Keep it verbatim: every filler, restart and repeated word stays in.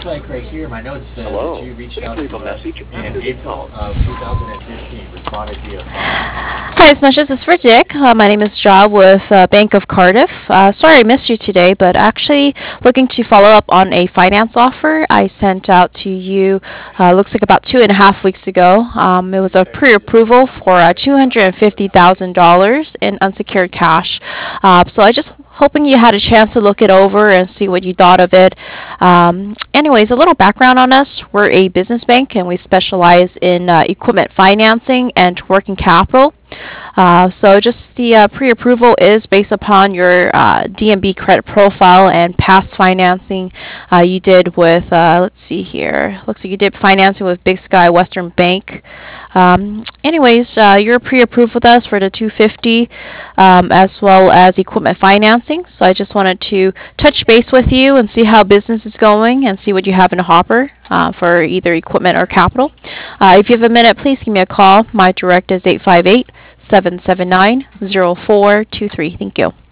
like right here, my notes says Hello. that you reached Please out leave to a us message in after the April tone. of two thousand fifteen, responded via phone. Hi, as much as it's for Dick, uh, my name is Ja with uh, Bank of Cardiff. Uh, sorry I missed you today, but actually looking to follow up on a finance offer I sent out to you, uh, looks like about two and a half weeks ago. Um, it was a pre-approval for uh, two hundred fifty thousand dollars in unsecured cash. Uh, so I just hoping you had a chance to look it over and see what you thought of it. Um, anyways, a little background on us. We're a business bank and we specialize in uh, equipment financing and working capital. Uh, so just the uh, pre-approval is based upon your uh, D N B credit profile and past financing uh, you did with, uh, let's see here, looks like you did financing with Big Sky Western Bank. Um, anyways, uh, you're pre-approved with us for the two hundred fifty um, as well as equipment financing. So I just wanted to touch base with you and see how business is going and see what you have in the hopper uh, for either equipment or capital. Uh, if you have a minute, please give me a call. My direct is eight five eight, seven seven nine, zero four two three. Thank you.